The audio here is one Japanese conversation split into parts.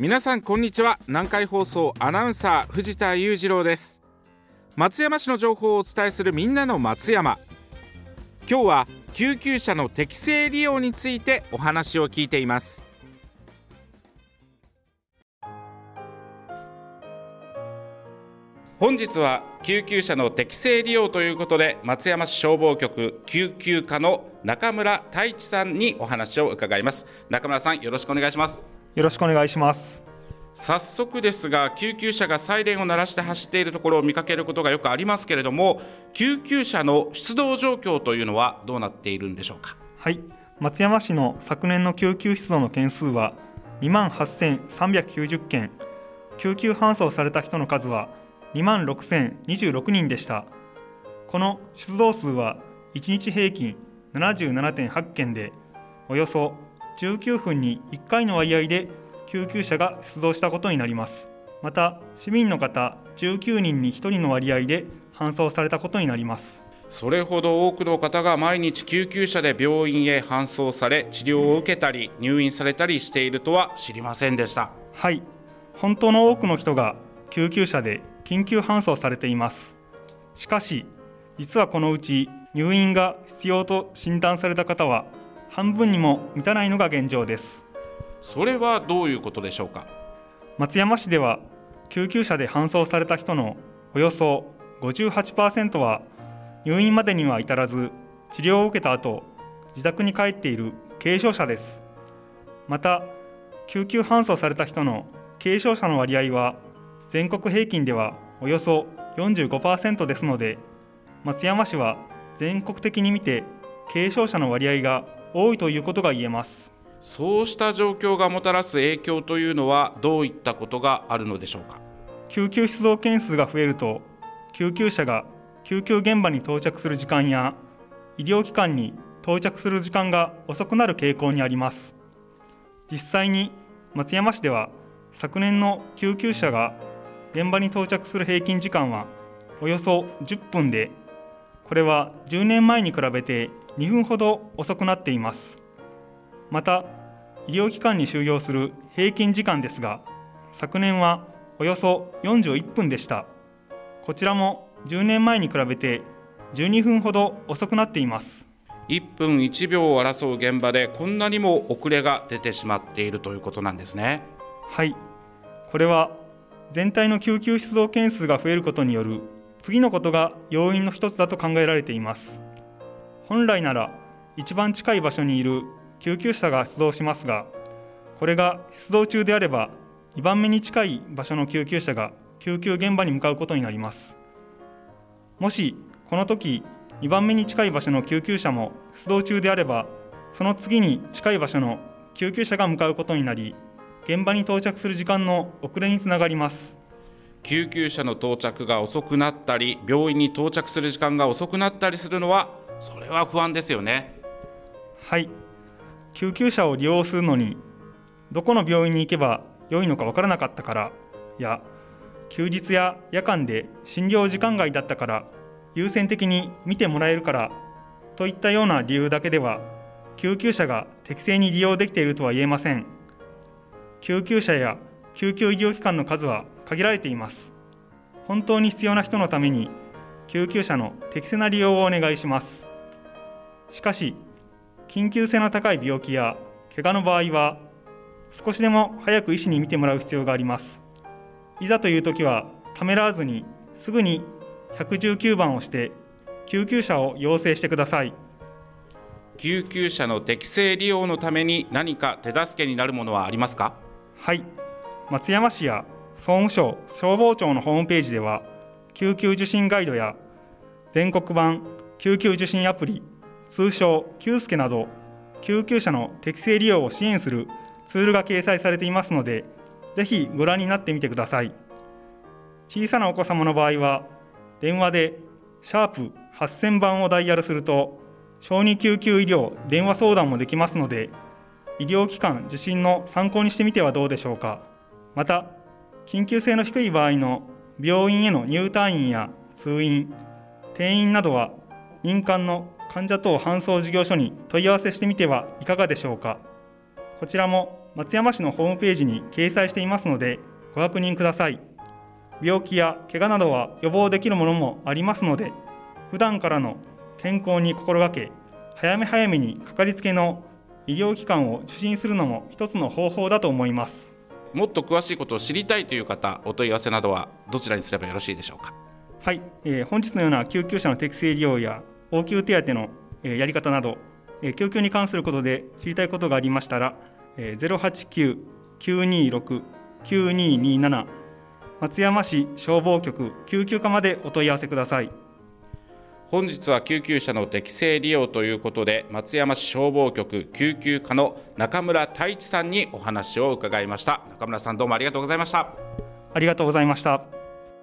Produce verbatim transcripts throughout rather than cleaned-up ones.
皆さんこんにちは。南海放送アナウンサー藤田裕次郎です。松山市の情報をお伝えするみんなの松山。今日は救急車の適正利用についてお話を聞いています。本日は救急車の適正利用ということで、松山市消防局救急課の中村太一さんにお話を伺います。中村さん、よろしくお願いします。 よろしくお願いします。 早速ですが、救急車がサイレンを鳴らして走っているところを見かけることがよくありますけれども、救急車の出動状況というのはどうなっているんでしょうか。 はい、松山市の昨年の救急出動の件数はにまんはっせんさんびゃくきゅうじゅっけん、救急搬送された人の数はにまんろくせんにじゅうろくにんでした。この出動数はいちにち平均 ななじゅうななてんはちけんで、およそじゅうきゅうふんにいっかいの割合で救急車が出動したことになります。また市民の方じゅうきゅうにんにひとりの割合で搬送されたことになります。 それほど多くの方が毎日救急車で病院へ搬送され、治療を受けたり入院されたりしているとは知りませんでした。 はい、本当の多くの人が救急車で緊急搬送されています。しかし実はこのうち入院が必要と診断された方は半分にも満たないのが現状です。 それはどういうことでしょうか。 松山市では救急車で搬送された人のおよそ ごじゅうはちパーセント は入院までには至らず、治療を受けた後自宅に帰っている軽症者です。また救急搬送された人の軽症者の割合は全国平均ではおよそ よんじゅうごパーセント ですので、松山市は全国的に見て軽症者の割合が多いということが言えます。 そうした状況がもたらす影響というのはどういったことがあるのでしょうか。 救急出動件数が増えると、救急車が救急現場に到着する時間や医療機関に到着する時間が遅くなる傾向にあります。実際に松山市では昨年の救急車が現場に到着する平均時間はおよそじゅっぷんで、これはじゅうねんまえに比べてにふんほど遅くなっています。また医療機関に収容する平均時間ですが、昨年はおよそよんじゅういっぷんでした。こちらもじゅうねんまえに比べてじゅうにふんほど遅くなっています。 いっぷんいちびょうを争う現場でこんなにも遅れが出てしまっているということなんですね。 はい、これは全体の救急出動件数が増えることによる次のことが要因の一つだと考えられています。本来なら一番近い場所にいる救急車が出動しますが、これが出動中であればにばんめに近い場所の救急車が救急現場に向かうことになります。もしこの時にばんめに近い場所の救急車も出動中であれば、その次に近い場所の救急車が向かうことになり、現場に到着する時間の遅れにつながります。 救急車の到着が遅くなったり、病院に到着する時間が遅くなったりするのは、それは不安ですよね。 はい、救急車を利用するのにどこの病院に行けば良いのか分からなかったからや、休日や夜間で診療時間外だったから優先的に見てもらえるからといったような理由だけでは救急車が適正に利用できているとは言えません。救急車や救急医療機関の数は限られています。本当に必要な人のために救急車の適正な利用をお願いします。しかし緊急性の高い病気や怪我の場合は少しでも早く医師に診てもらう必要があります。いざという時はためらわずにすぐにひゃくじゅうきゅうばんをして救急車を要請してください。 救急車の適正利用のために何か手助けになるものはありますか。 はい、松山市や総務省消防庁のホームページでは救急受診ガイドや全国版救急受診アプリ、通称救助など救急車の適正利用を支援するツールが掲載されていますので、ぜひご覧になってみてください。小さなお子様の場合は電話でシャープはっせんばんをダイヤルすると小児救急医療電話相談もできますので、医療機関受診の参考にしてみてはどうでしょうか。また緊急性の低い場合の病院への入退院や通院、転院などは民間の患者等搬送事業所に問い合わせしてみてはいかがでしょうか。こちらも松山市のホームページに掲載していますのでご確認ください。病気や怪我などは予防できるものもありますので、普段からの健康に心がけ、早め早めにかかりつけの医療機関を受診するのも一つの方法だと思います。 もっと詳しいことを知りたいという方、お問い合わせなどはどちらにすればよろしいでしょうか。 はい、えー、本日のような救急車の適正利用や応急手当の、えー、やり方など、えー、救急に関することで知りたいことがありましたら、えー、ゼロはちきゅう きゅうにーろく きゅうにーにーなな 松山市消防局救急課までお問い合わせください。 本日は救急車の適正利用ということで、松山市消防局救急課の中村太一さんにお話を伺いました。中村さん、どうもありがとうございました。 ありがとうございました。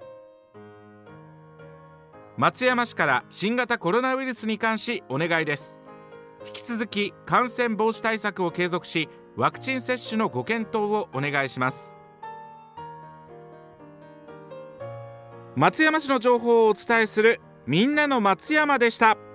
松山市から新型コロナウイルスに関しお願いです。引き続き感染防止対策を継続し、ワクチン接種のご検討をお願いします。松山市の情報をお伝えするみんなの松山でした。